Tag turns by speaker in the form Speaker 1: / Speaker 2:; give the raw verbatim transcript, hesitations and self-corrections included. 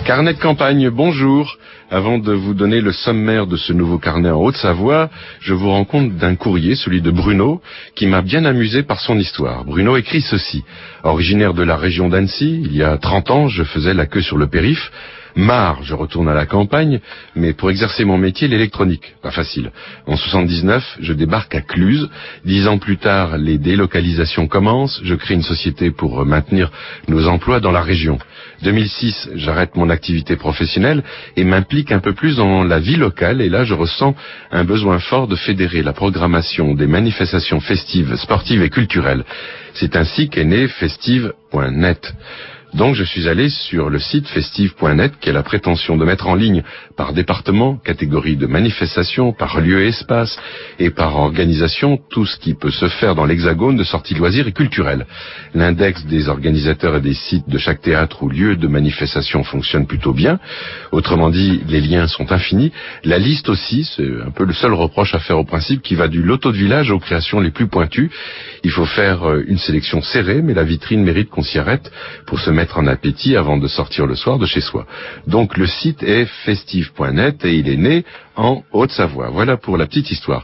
Speaker 1: Carnet de campagne, bonjour. Avant de vous donner le sommaire de ce nouveau carnet en Haute-Savoie, je vous rends compte d'un courrier, celui de Bruno, qui m'a bien amusé par son histoire. Bruno écrit ceci. Originaire de la région d'Annecy, il y a trente ans, je faisais la queue sur le périph'. Marre, je retourne à la campagne, mais pour exercer mon métier, l'électronique, pas facile. En soixante-dix-neuf, je débarque à Cluse. Dix ans plus tard, les délocalisations commencent. Je crée une société pour maintenir nos emplois dans la région. deux mille six, j'arrête mon activité professionnelle et m'implique un peu plus dans la vie locale. Et là, je ressens un besoin fort de fédérer la programmation des manifestations festives, sportives et culturelles. C'est ainsi qu'est né festive point net. Donc je suis allé sur le site festive point net qui a la prétention de mettre en ligne par département, catégorie de manifestation, par lieu et espace et par organisation tout ce qui peut se faire dans l'hexagone de sorties loisirs et culturelles. L'index des organisateurs et des sites de chaque théâtre ou lieu de manifestation fonctionne plutôt bien. Autrement dit, les liens sont infinis. La liste aussi, c'est un peu le seul reproche à faire au principe qui va du loto de village aux créations les plus pointues. Il faut faire une sélection serrée, mais la vitrine mérite qu'on s'y arrête pour se mettre en appétit avant de sortir le soir de chez soi. Donc le site est festive point net et il est né en Haute-Savoie. Voilà pour la petite histoire.